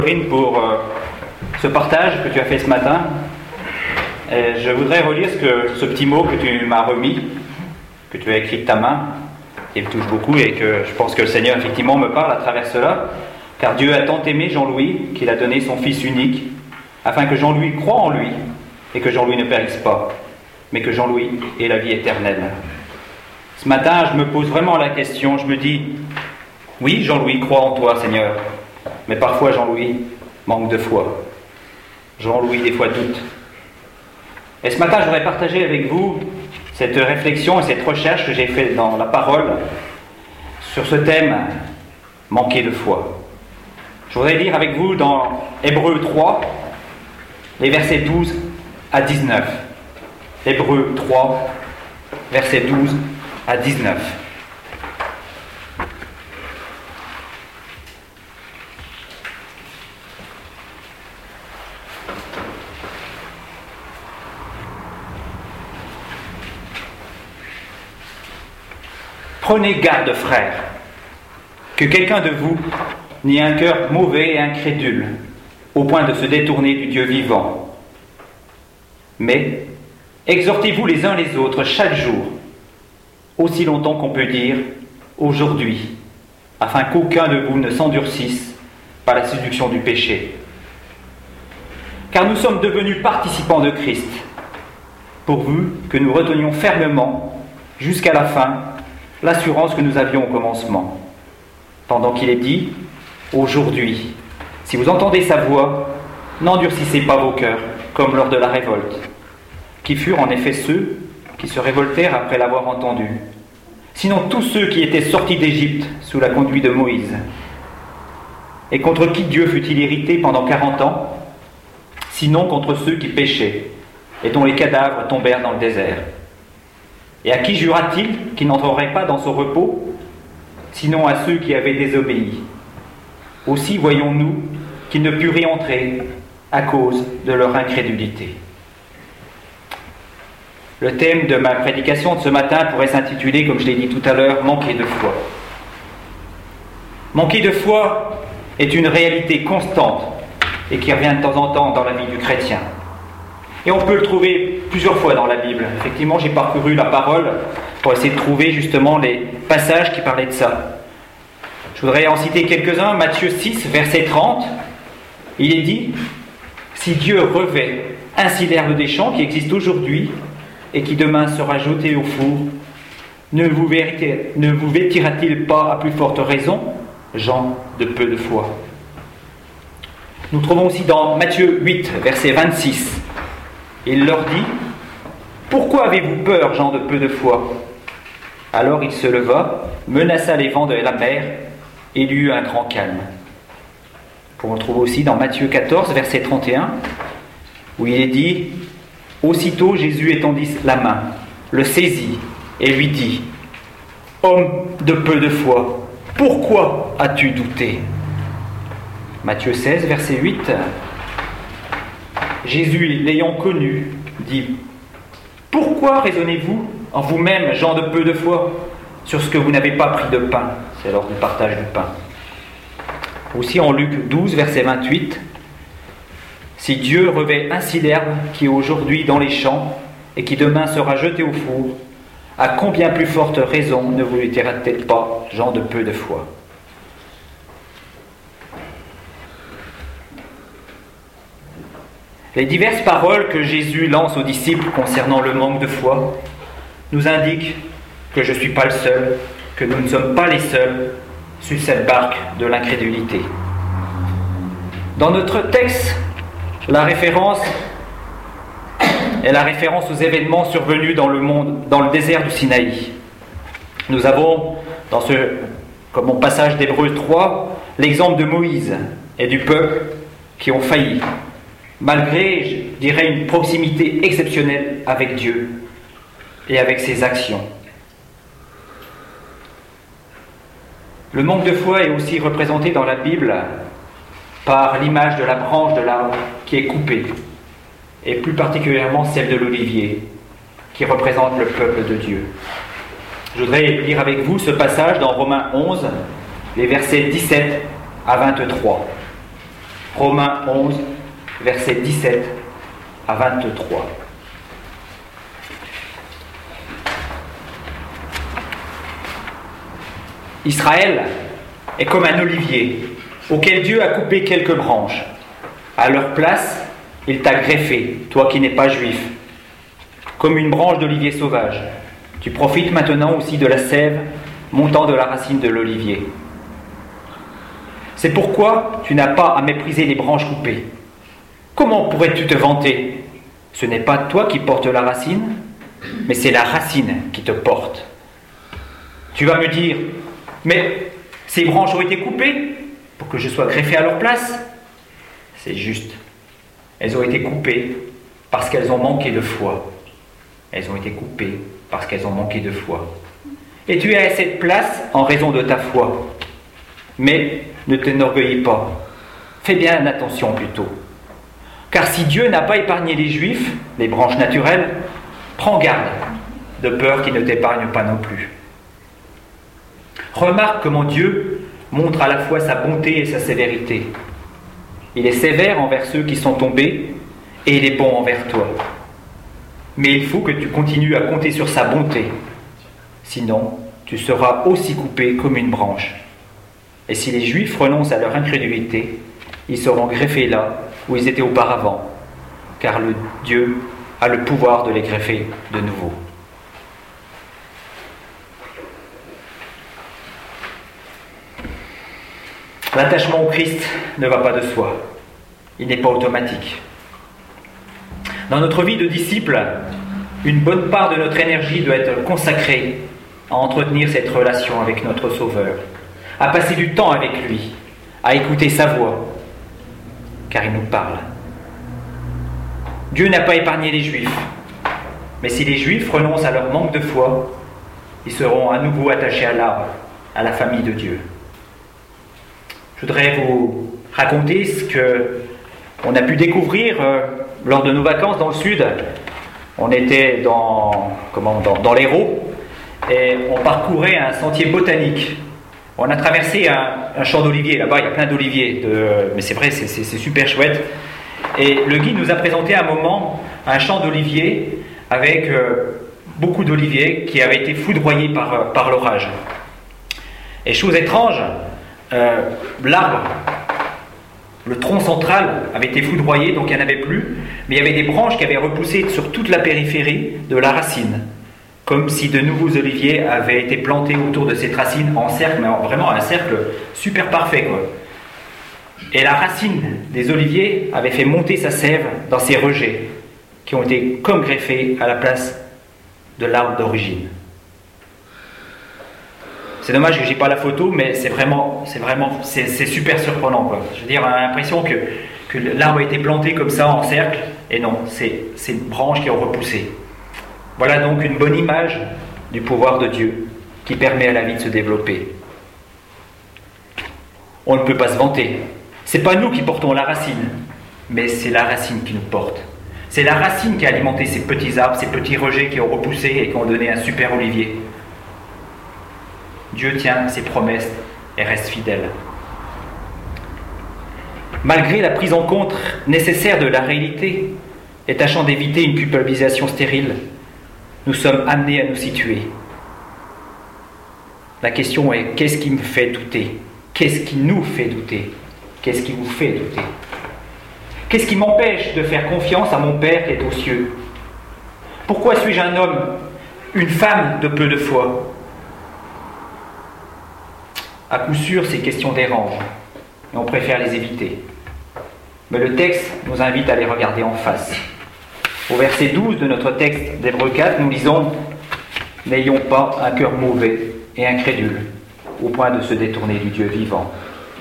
Pour ce partage que tu as fait ce matin. Et je voudrais relire ce petit mot que tu m'as remis, que tu as écrit de ta main, qui me touche beaucoup et que je pense que le Seigneur effectivement me parle à travers cela. Car Dieu a tant aimé Jean-Louis qu'il a donné son Fils unique, afin que Jean-Louis croie en lui et que Jean-Louis ne périsse pas, mais que Jean-Louis ait la vie éternelle. Ce matin, je me pose vraiment la question, je me dis, oui, Jean-Louis croit en toi, Seigneur, mais parfois Jean-Louis manque de foi. Jean-Louis, des fois, doute. Et ce matin, je voudrais partager avec vous cette réflexion et cette recherche que j'ai faite dans la parole sur ce thème, manquer de foi. Je voudrais lire avec vous dans Hébreux 3, les versets 12 à 19. Hébreux 3, versets 12 à 19. Prenez garde, frères, que quelqu'un de vous n'ait un cœur mauvais et incrédule, au point de se détourner du Dieu vivant. Mais exhortez-vous les uns les autres chaque jour, aussi longtemps qu'on peut dire aujourd'hui, afin qu'aucun de vous ne s'endurcisse par la séduction du péché. Car nous sommes devenus participants de Christ, pourvu que nous retenions fermement, jusqu'à la fin, l'assurance que nous avions au commencement. Pendant qu'il est dit, aujourd'hui, si vous entendez sa voix, n'endurcissez pas vos cœurs, comme lors de la révolte, qui furent en effet ceux qui se révoltèrent après l'avoir entendu, sinon tous ceux qui étaient sortis d'Égypte sous la conduite de Moïse, et contre qui Dieu fut-il irrité pendant 40 ans, sinon contre ceux qui péchaient, et dont les cadavres tombèrent dans le désert. Et à qui jura-t-il qu'il n'entrerait pas dans son repos, sinon à ceux qui avaient désobéi? Aussi voyons-nous qu'ils ne purent y entrer à cause de leur incrédulité. Le thème de ma prédication de ce matin pourrait s'intituler, comme je l'ai dit tout à l'heure, « Manquer de foi ». Manquer de foi est une réalité constante et qui revient de temps en temps dans la vie du chrétien. Et on peut le trouver plusieurs fois dans la Bible. Effectivement, j'ai parcouru la parole pour essayer de trouver justement les passages qui parlaient de ça. Je voudrais en citer quelques-uns. Matthieu 6, verset 30, il est dit « Si Dieu revêt ainsi l'herbe des champs qui existe aujourd'hui et qui demain sera jetée au four, ne vous vêtira-t-il pas à plus forte raison, gens de peu de foi ?» Nous trouvons aussi dans Matthieu 8, verset 26, il leur dit « Pourquoi avez-vous peur, gens de peu de foi ?» Alors il se leva, menaça les vents de la mer, et il y eut un grand calme. On le trouve aussi dans Matthieu 14, verset 31, où il est dit « Aussitôt Jésus étendit la main, le saisit, et lui dit « Homme de peu de foi, pourquoi as-tu douté ?» Matthieu 16, verset 8, Jésus, l'ayant connu, dit « Pourquoi raisonnez-vous en vous-même, gens de peu de foi, sur ce que vous n'avez pas pris de pain ?» C'est lors du partage du pain. Aussi en Luc 12, verset 28, « Si Dieu revêt ainsi l'herbe qui est aujourd'hui dans les champs et qui demain sera jetée au four, à combien plus forte raison ne vous dira-t-il pas, gens de peu de foi ?» Les diverses paroles que Jésus lance aux disciples concernant le manque de foi nous indiquent que je ne suis pas le seul, que nous ne sommes pas les seuls sur cette barque de l'incrédulité. Dans notre texte, la référence est la référence aux événements survenus dans le désert du Sinaï. Nous avons, comme mon passage d'Hébreux 3, l'exemple de Moïse et du peuple qui ont failli, malgré, je dirais, une proximité exceptionnelle avec Dieu et avec ses actions. Le manque de foi est aussi représenté dans la Bible par l'image de la branche de l'arbre qui est coupée, et plus particulièrement celle de l'olivier, qui représente le peuple de Dieu. Je voudrais lire avec vous ce passage dans Romains 11, les versets 17 à 23. Romains 11, versets 17 à 23. Israël est comme un olivier auquel Dieu a coupé quelques branches. À leur place, il t'a greffé, toi qui n'es pas juif, comme une branche d'olivier sauvage. Tu profites maintenant aussi de la sève montant de la racine de l'olivier. C'est pourquoi tu n'as pas à mépriser les branches coupées. Comment pourrais-tu te vanter? Ce n'est pas toi qui portes la racine, mais c'est la racine qui te porte. Tu vas me dire, mais ces branches ont été coupées pour que je sois greffé à leur place? C'est juste. Elles ont été coupées parce qu'elles ont manqué de foi. Elles ont été coupées parce qu'elles ont manqué de foi. Et tu es à cette place en raison de ta foi. Mais ne t'enorgueillis pas. Fais bien attention plutôt. Car si Dieu n'a pas épargné les Juifs, les branches naturelles, prends garde, de peur qu'il ne t'épargne pas non plus. Remarque comment Dieu montre à la fois sa bonté et sa sévérité. Il est sévère envers ceux qui sont tombés et il est bon envers toi. Mais il faut que tu continues à compter sur sa bonté. Sinon, tu seras aussi coupé comme une branche. Et si les Juifs renoncent à leur incrédulité, ils seront greffés là où ils étaient auparavant, car Dieu a le pouvoir de les greffer de nouveau. L'attachement au Christ ne va pas de soi. Il n'est pas automatique. Dans notre vie de disciple, une bonne part de notre énergie doit être consacrée à entretenir cette relation avec notre Sauveur, à passer du temps avec lui, à écouter sa voix, car il nous parle. Dieu n'a pas épargné les Juifs, mais si les Juifs renoncent à leur manque de foi, ils seront à nouveau attachés à l'arbre, à la famille de Dieu. Je voudrais vous raconter ce qu'on a pu découvrir lors de nos vacances dans le sud. On était dans l'Hérault et on parcourait un sentier botanique. On a traversé un champ d'oliviers. Là-bas, il y a plein d'oliviers. Mais c'est vrai, c'est super chouette. Et le guide nous a présenté à un moment un champ d'oliviers avec beaucoup d'oliviers qui avaient été foudroyés par l'orage. Et chose étrange, l'arbre, le tronc central avait été foudroyé, donc il n'y en avait plus, mais il y avait des branches qui avaient repoussé sur toute la périphérie de la racine, comme si de nouveaux oliviers avaient été plantés autour de cette racine en cercle, mais vraiment un cercle super parfait, quoi. Et la racine des oliviers avait fait monter sa sève dans ces rejets, qui ont été comme greffés à la place de l'arbre d'origine. C'est dommage que j'ai pas la photo, mais c'est super surprenant, quoi. Je veux dire, on a l'impression que l'arbre a été planté comme ça en cercle, et non, c'est une branche qui a repoussé. Voilà donc une bonne image du pouvoir de Dieu qui permet à la vie de se développer. On ne peut pas se vanter. C'est pas nous qui portons la racine, mais c'est la racine qui nous porte. C'est la racine qui a alimenté ces petits arbres, ces petits rejets qui ont repoussé et qui ont donné un super olivier. Dieu tient ses promesses et reste fidèle. Malgré la prise en compte nécessaire de la réalité et tâchant d'éviter une culpabilisation stérile, nous sommes amenés à nous situer. La question est, qu'est-ce qui me fait douter? Qu'est-ce qui nous fait douter? Qu'est-ce qui vous fait douter? Qu'est-ce qui m'empêche de faire confiance à mon Père qui est aux cieux? Pourquoi suis-je un homme, une femme de peu de foi? À coup sûr, ces questions dérangent, et on préfère les éviter. Mais le texte nous invite à les regarder en face. Au verset 12 de notre texte d'Hébreux 4, nous lisons « N'ayons pas un cœur mauvais et incrédule, au point de se détourner du Dieu vivant. »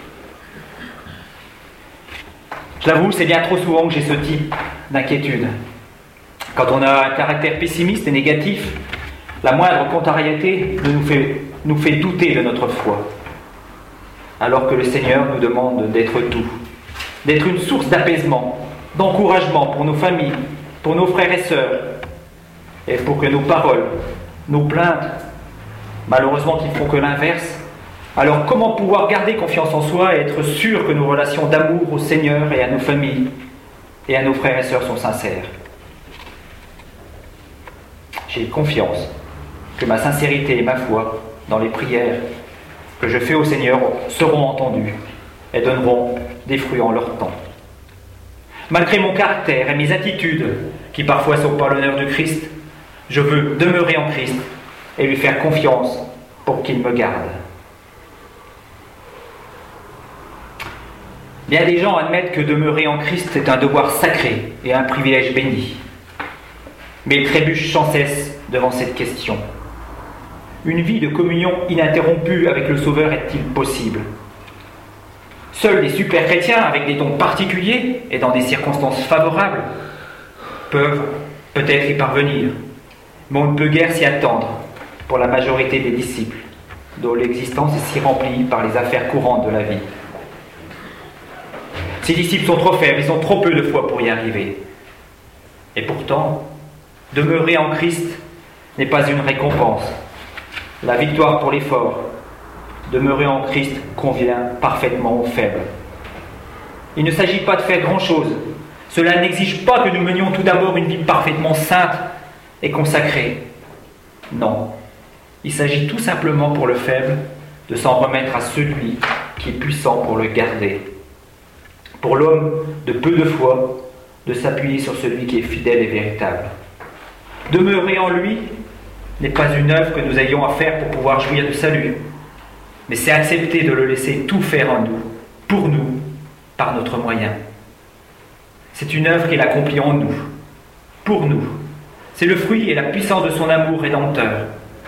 Je l'avoue, c'est bien trop souvent que j'ai ce type d'inquiétude. Quand on a un caractère pessimiste et négatif, la moindre contrariété nous fait douter de notre foi. Alors que le Seigneur nous demande d'être tout, d'être une source d'apaisement, d'encouragement pour nos familles, pour nos frères et sœurs, et pour que nos paroles, nos plaintes, malheureusement qui ne font que l'inverse, Alors comment pouvoir garder confiance en soi et être sûr que nos relations d'amour au Seigneur et à nos familles et à nos frères et sœurs sont sincères? J'ai confiance que ma sincérité et ma foi dans les prières que je fais au Seigneur seront entendues et donneront des fruits en leur temps. Malgré mon caractère et mes attitudes, qui parfois ne sont pas l'honneur de Christ, je veux demeurer en Christ et lui faire confiance pour qu'il me garde. Bien des gens admettent que demeurer en Christ est un devoir sacré et un privilège béni. Mais ils trébuchent sans cesse devant cette question. Une vie de communion ininterrompue avec le Sauveur est-il possible? Seuls des super chrétiens avec des dons particuliers et dans des circonstances favorables peuvent peut-être y parvenir, mais on ne peut guère s'y attendre pour la majorité des disciples, dont l'existence est si remplie par les affaires courantes de la vie. Ces disciples sont trop faibles, ils ont trop peu de foi pour y arriver. Et pourtant, demeurer en Christ n'est pas une récompense. La victoire pour les forts. Demeurer en Christ convient parfaitement aux faibles. Il ne s'agit pas de faire grand-chose. Cela n'exige pas que nous menions tout d'abord une vie parfaitement sainte et consacrée. Non. Il s'agit tout simplement pour le faible de s'en remettre à celui qui est puissant pour le garder. Pour l'homme de peu de foi, de s'appuyer sur celui qui est fidèle et véritable. Demeurer en lui n'est pas une œuvre que nous ayons à faire pour pouvoir jouir du salut, mais c'est accepter de le laisser tout faire en nous, pour nous, par notre moyen. C'est une œuvre qu'il accomplit en nous, pour nous. C'est le fruit et la puissance de son amour rédempteur.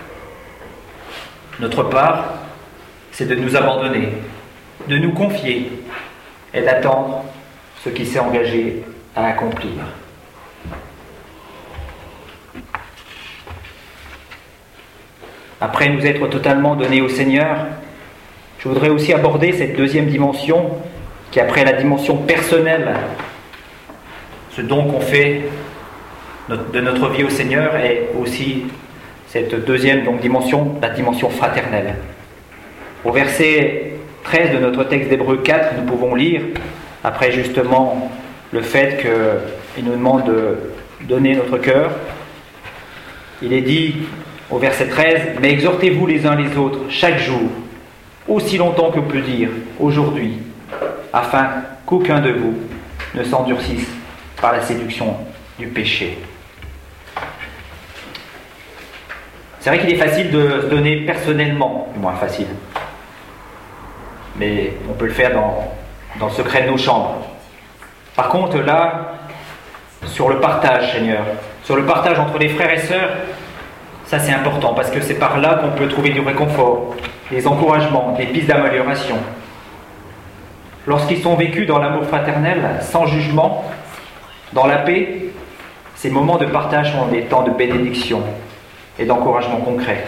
Notre part, c'est de nous abandonner, de nous confier et d'attendre ce qu'il s'est engagé à accomplir. Après nous être totalement donnés au Seigneur, je voudrais aussi aborder cette deuxième dimension qui, après la dimension personnelle, ce don qu'on fait de notre vie au Seigneur, est aussi cette deuxième dimension, la dimension fraternelle. Au verset 13 de notre texte d'Hébreux 4, nous pouvons lire, après justement le fait qu'il nous demande de donner notre cœur, il est dit au verset 13, « Mais exhortez-vous les uns les autres chaque jour, aussi longtemps que peut dire, aujourd'hui, afin qu'aucun de vous ne s'endurcisse par la séduction du péché. » C'est vrai qu'il est facile de se donner personnellement, du moins facile, mais on peut le faire dans le secret de nos chambres. Par contre, là, sur le partage, Seigneur, sur le partage entre les frères et sœurs, ça c'est important, parce que c'est par là qu'on peut trouver du réconfort, des encouragements, des pistes d'amélioration. Lorsqu'ils sont vécus dans l'amour fraternel, sans jugement, dans la paix, ces moments de partage sont des temps de bénédiction et d'encouragement concret.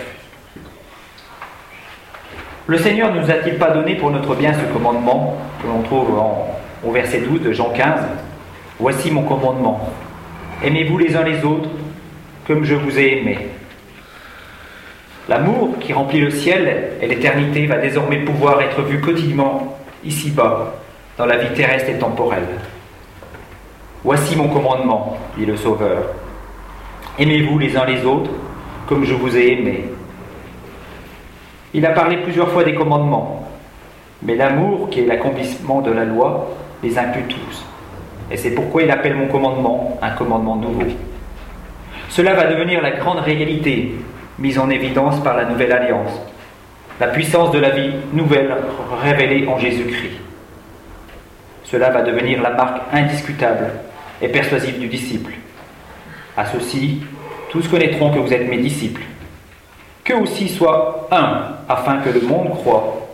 Le Seigneur ne nous a-t-il pas donné pour notre bien ce commandement que l'on trouve au verset 12 de Jean 15 ? « Voici mon commandement. Aimez-vous les uns les autres comme je vous ai aimés. » L'amour qui remplit le ciel et l'éternité va désormais pouvoir être vu quotidiennement ici-bas, dans la vie terrestre et temporelle. « Voici mon commandement, dit le Sauveur. Aimez-vous les uns les autres comme je vous ai aimés. » Il a parlé plusieurs fois des commandements, mais l'amour, qui est l'accomplissement de la loi, les inclut tous. Et c'est pourquoi il appelle mon commandement un commandement nouveau. Cela va devenir la grande réalité, mise en évidence par la nouvelle alliance, la puissance de la vie nouvelle révélée en Jésus-Christ. Cela va devenir la marque indiscutable et persuasive du disciple. À ceci, tous connaîtront que vous êtes mes disciples. Qu'eux aussi soient un, afin que le monde croie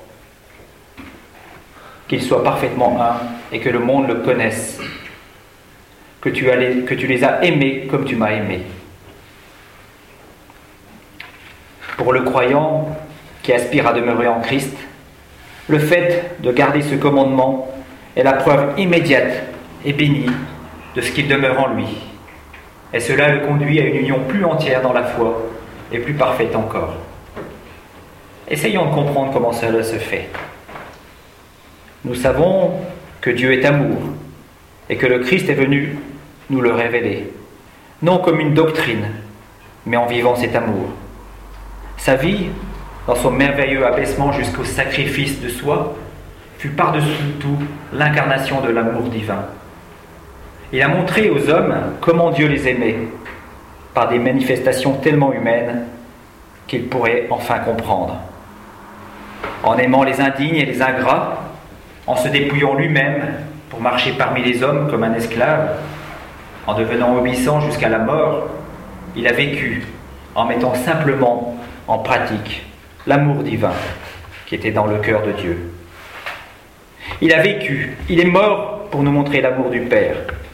qu'ils soient parfaitement un et que le monde le connaisse, que tu les as aimés comme tu m'as aimé. Pour le croyant qui aspire à demeurer en Christ, le fait de garder ce commandement est la preuve immédiate et bénie de ce qu'il demeure en lui. Et cela le conduit à une union plus entière dans la foi et plus parfaite encore. Essayons de comprendre comment cela se fait. Nous savons que Dieu est amour et que le Christ est venu nous le révéler, non comme une doctrine, mais en vivant cet amour. Sa vie, dans son merveilleux abaissement jusqu'au sacrifice de soi, fut par-dessus tout l'incarnation de l'amour divin. Il a montré aux hommes comment Dieu les aimait, par des manifestations tellement humaines qu'ils pourraient enfin comprendre. En aimant les indignes et les ingrats, en se dépouillant lui-même pour marcher parmi les hommes comme un esclave, en devenant obéissant jusqu'à la mort, il a vécu en mettant simplement en pratique l'amour divin qui était dans le cœur de Dieu. Il a vécu, il est mort pour nous montrer l'amour du Père.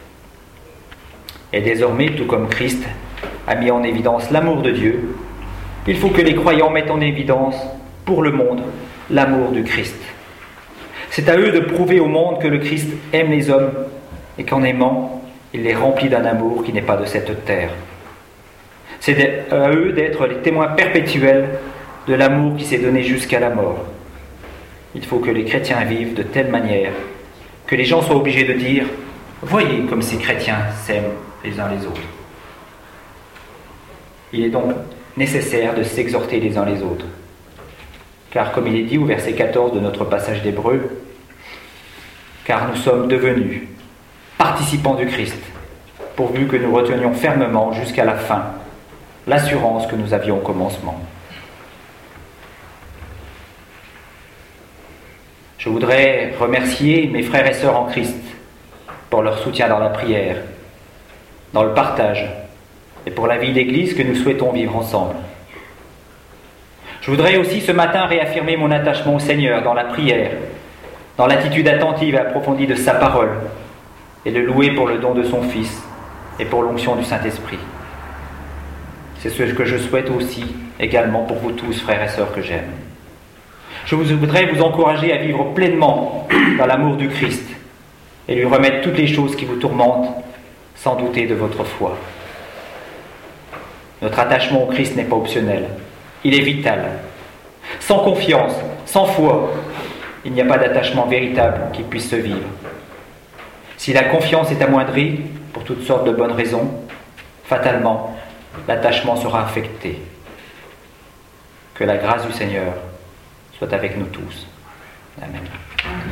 Et désormais, tout comme Christ a mis en évidence l'amour de Dieu, il faut que les croyants mettent en évidence pour le monde l'amour du Christ. C'est à eux de prouver au monde que le Christ aime les hommes et qu'en aimant, il les remplit d'un amour qui n'est pas de cette terre. C'est à eux d'être les témoins perpétuels de l'amour qui s'est donné jusqu'à la mort. Il faut que les chrétiens vivent de telle manière que les gens soient obligés de dire « Voyez comme ces chrétiens s'aiment les uns les autres ». Il est donc nécessaire de s'exhorter les uns les autres. Car comme il est dit au verset 14 de notre passage d'Hébreux, « Car nous sommes devenus participants du Christ, pourvu que nous retenions fermement jusqu'à la fin l'assurance que nous avions au commencement. » Je voudrais remercier mes frères et sœurs en Christ pour leur soutien dans la prière, dans le partage et pour la vie d'Église que nous souhaitons vivre ensemble. Je voudrais aussi ce matin réaffirmer mon attachement au Seigneur dans la prière, dans l'attitude attentive et approfondie de sa parole, et le louer pour le don de son Fils et pour l'onction du Saint-Esprit. C'est ce que je souhaite aussi également pour vous tous, frères et sœurs que j'aime. Je voudrais vous encourager à vivre pleinement dans l'amour du Christ et lui remettre toutes les choses qui vous tourmentent sans douter de votre foi. Notre attachement au Christ n'est pas optionnel, il est vital. Sans confiance, sans foi, il n'y a pas d'attachement véritable qui puisse se vivre. Si la confiance est amoindrie, pour toutes sortes de bonnes raisons, fatalement, l'attachement sera affecté. Que la grâce du Seigneur soit avec nous tous. Amen.